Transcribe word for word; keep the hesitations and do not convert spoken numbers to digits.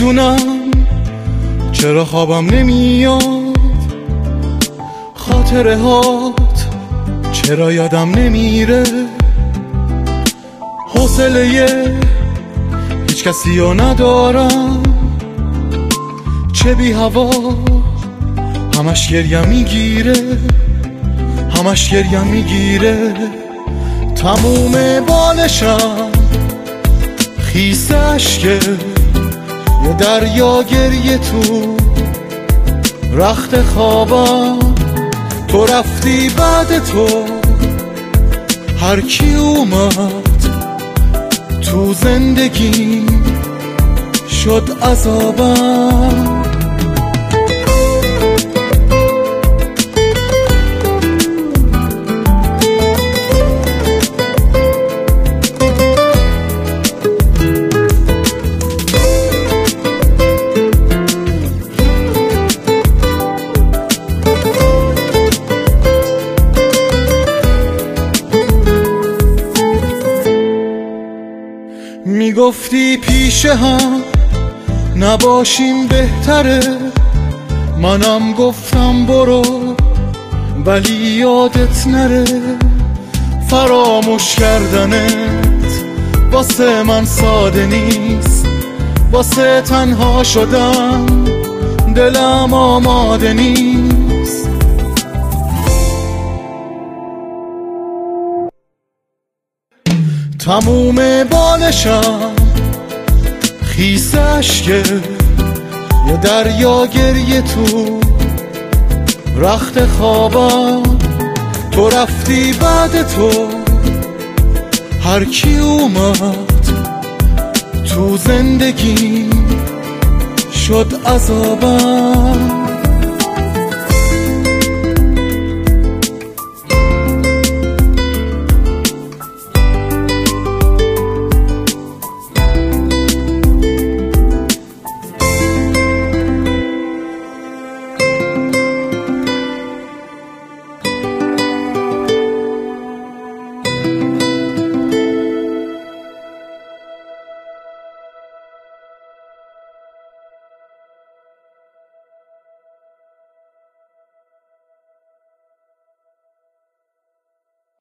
نمیدونم چرا خوابم نمیاد، خاطره هات چرا یادم نمیره، حوصله هیچ کسی رو ندارم، چه بی هوا همش گریم میگیره، همش گریم میگیره. تموم بالشم خیس عشقه، یه دریا گریه تو رخت خوابم. تو رفتی بعد تو هر کی اومد تو زندگی شد عذابم. میگفتی پیشه هم نباشیم بهتره، منم گفتم برو ولی یادت نره. فراموش کردنت واسه من ساده نیست، واسه تنها شدن دلم آماده نیست. تموم بالشم خیس عشقه، یه دریا گریه تو رخت خوابم. تو رفتی بعد تو هر کی اومد تو زندگی شد عذابم.